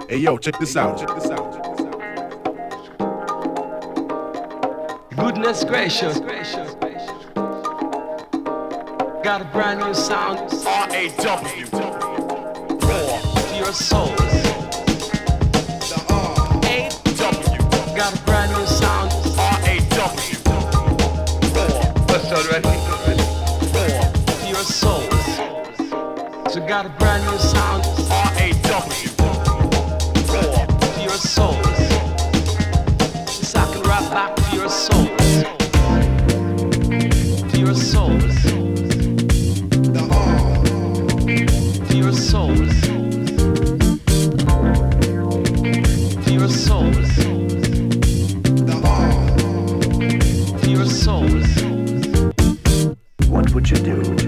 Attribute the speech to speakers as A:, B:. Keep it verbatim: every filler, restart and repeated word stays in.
A: Hey yo, check this out. Check this out.
B: Goodness gracious, got a brand new sound.
C: R A W Raw
B: To your souls.
C: The R A W
B: Got a brand new sound.
C: R A W Raw
B: What's already?
C: Raw
B: To your souls. So got a brand new sound.
C: R A W Raw
B: To your souls. So I can rap back to your souls. To your souls.
C: The R
B: To your souls. To your souls.
C: The R
B: To your souls.
D: What would you do